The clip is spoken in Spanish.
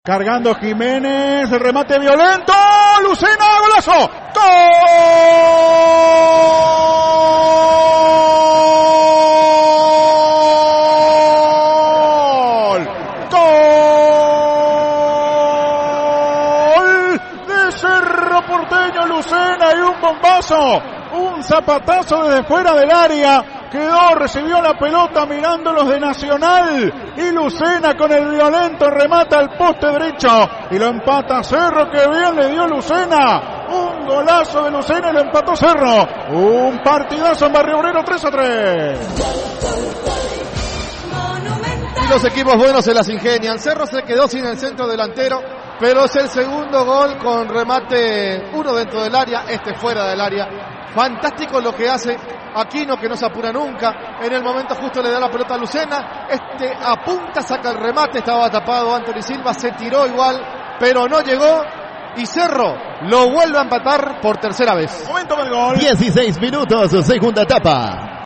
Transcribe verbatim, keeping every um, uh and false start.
Cargando Jiménez, el remate violento, Lucena, golazo, ¡gol! ¡Gol! De Cerro Porteño, Lucena, y un bombazo, un zapatazo desde fuera del área. Quedó, recibió la pelota mirando los de Nacional y Lucena con el violento remata al poste derecho y lo empata Cerro. Que bien le dio Lucena, un golazo de Lucena y lo empató Cerro. Un partidazo en Barrio Obrero, tres a tres. Y los equipos buenos se las ingenian. Cerro se quedó sin el centro delantero, pero es el segundo gol con remate, uno dentro del área, este fuera del área. Fantástico lo que hace Aquino, que no se apura nunca. En el momento justo le da la pelota a Lucena. Este apunta, saca el remate. Estaba tapado Anthony Silva. Se tiró igual, pero no llegó. Y Cerro lo vuelve a empatar por tercera vez. Momento del gol. dieciséis minutos, segunda etapa.